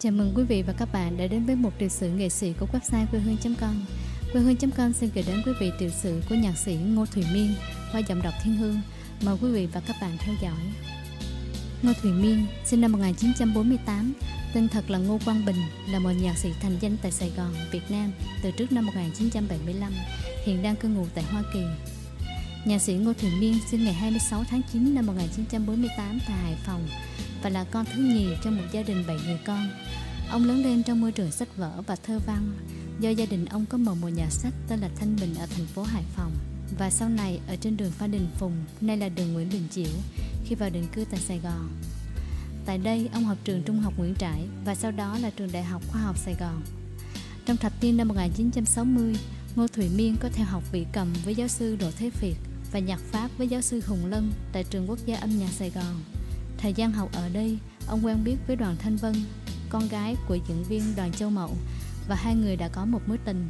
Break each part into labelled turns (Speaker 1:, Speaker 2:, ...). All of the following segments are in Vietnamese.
Speaker 1: Chào mừng quý vị và các bạn đã đến với một tiểu sử nghệ sĩ của website quê hương.com. Quê hương.com xin gửi đến quý vị tiểu sử của nhạc sĩ Ngô Thùy Miên qua giọng đọc Thiên Hương. Mời quý vị và các bạn theo dõi. Ngô Thùy Miên sinh năm 1948, tên thật là Ngô Quang Bình, là một nhạc sĩ thành danh tại Sài Gòn, Việt Nam từ trước năm 1975, hiện đang cư ngụ tại Hoa Kỳ. Nhạc sĩ Ngô Thùy Miên sinh ngày 26 tháng 9 năm 1948 tại Hải Phòng và là con thứ nhì trong một gia đình 7 người con. Ông lớn lên trong môi trường sách vở và thơ văn do gia đình ông có mở một nhà sách tên là Thanh Bình ở thành phố Hải Phòng, và sau này ở trên đường Phan Đình Phùng, nay là đường Nguyễn Đình Chiểu, khi vào định cư tại Sài Gòn. Tại đây ông học trường Trung học Nguyễn Trãi và sau đó là trường Đại học Khoa học Sài Gòn. Trong thập niên năm 1960, Ngô Thùy Miên có theo học vĩ cầm với giáo sư Đỗ Thế Việt và nhạc Pháp với giáo sư Hùng Lân tại trường Quốc gia âm nhạc Sài Gòn. Thời gian học ở đây, ông quen biết với Đoàn Thanh Vân, con gái của diễn viên Đoàn Châu Mậu, và hai người đã có một mối tình.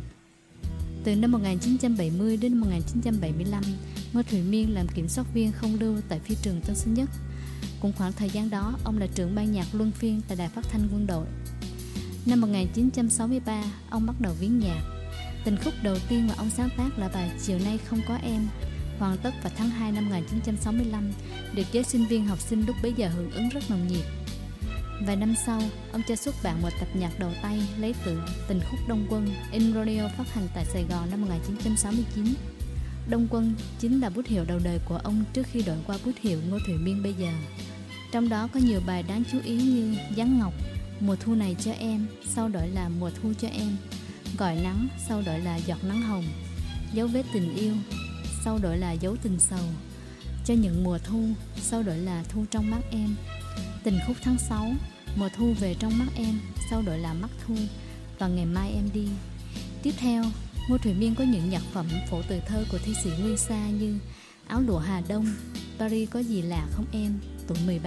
Speaker 1: Từ năm 1970 đến năm 1975, Ngô Thùy Miên làm kiểm soát viên không lưu tại phi trường Tân Sơn Nhất. Cũng khoảng thời gian đó, ông là trưởng ban nhạc luân phiên tại Đài Phát thanh Quân đội. Năm 1963, ông bắt đầu viết nhạc. Tình khúc đầu tiên mà ông sáng tác là bài Chiều Nay Không Có Em, hoàn tất vào tháng 2 năm 1965, được giới sinh viên học sinh lúc bấy giờ hưởng ứng rất nồng nhiệt. Vài năm sau, ông cho xuất bản một tập nhạc đầu tay lấy từ tình khúc Đông Quân in radio phát hành tại Sài Gòn năm 1969. Đông Quân chính là bút hiệu đầu đời của ông trước khi đổi qua bút hiệu Ngô Thùy Miên bây giờ. Trong đó có nhiều bài đáng chú ý như Giáng Ngọc, Mùa Thu Này Cho Em, sau đổi là Mùa Thu Cho Em, Gọi Nắng, sau đổi là Giọt Nắng Hồng, Dấu Vết Tình Yêu, sau đổi là Dấu Tình Sầu, Cho Những Mùa Thu, sau đổi là Thu Trong Mắt Em, Tình Khúc Tháng 6, Mùa Thu Về Trong Mắt Em, sau đổi là Mắt Thu, và Ngày Mai Em Đi. Tiếp theo, Ngô Thùy Miên có những nhạc phẩm phổ từ thơ của thi sĩ Nguyên Sa như Áo Lụa Hà Đông, Paris Có Gì Lạ Không Em, Tuổi 13.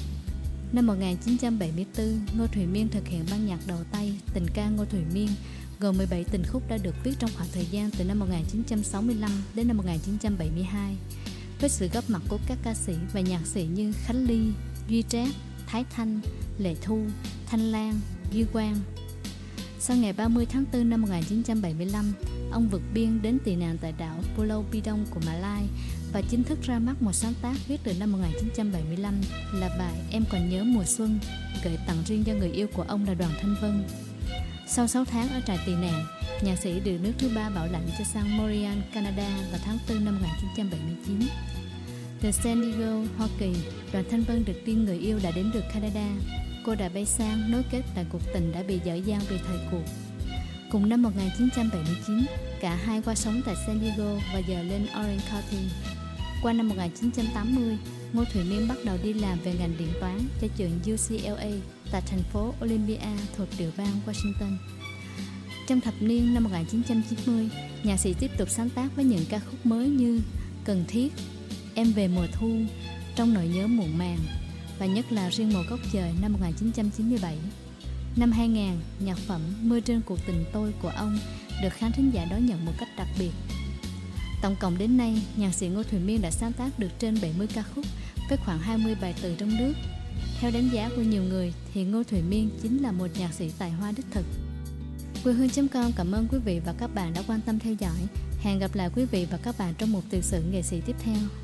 Speaker 1: Năm 1974, Ngô Thùy Miên thực hiện ban nhạc đầu tay Tình Ca Ngô Thùy Miên, gồm 17 tình khúc đã được viết trong khoảng thời gian từ năm 1965 đến năm 1972, với sự góp mặt của các ca sĩ và nhạc sĩ như Khánh Ly, Duy Trác, Thái Thanh, Lệ Thu, Thanh Lan, Duy Quang. Sau ngày 30 tháng 4 năm 1975, ông vượt biên đến tị nạn tại đảo Pulau Pidong của Mã Lai và chính thức ra mắt một sáng tác viết từ năm 1975 là bài Em Còn Nhớ Mùa Xuân, gửi tặng riêng cho người yêu của ông là Đoàn Thanh Vân. Sau 6 tháng ở trại tị nạn, nhạc sĩ được nước thứ ba bảo lãnh cho sang Montreal, Canada vào tháng 4 năm 1979. Từ San Diego, Hoa Kỳ, Đoàn Thanh Vân được tin người yêu đã đến được Canada. Cô đã bay sang nối kết lại cuộc tình đã bị dở dang vì thời cuộc. Cùng năm 1979, cả hai qua sống tại San Diego và giờ lên Orange County. Qua năm 1980, Ngô Thùy Miên bắt đầu đi làm về ngành điện toán cho trường UCLA tại thành phố Olympia thuộc tiểu bang Washington. Trong thập niên năm 1990, nhạc sĩ tiếp tục sáng tác với những ca khúc mới như Cần Thiết, Em Về Mùa Thu, Trong Nỗi Nhớ Muộn Màng, và nhất là Riêng Một Góc Trời năm 1997. Năm 2000, nhạc phẩm Mưa Trên Cuộc Tình Tôi của ông được khán thính giả đón nhận một cách đặc biệt. Tổng cộng đến nay, nhạc sĩ Ngô Thùy Miên đã sáng tác được trên 70 ca khúc với khoảng 20 bài từ trong nước. Theo đánh giá của nhiều người thì Ngô Thùy Miên chính là một nhạc sĩ tài hoa đích thực. Quê hương.com cảm ơn quý vị và các bạn đã quan tâm theo dõi. Hẹn gặp lại quý vị và các bạn trong một tiểu sử nghệ sĩ tiếp theo.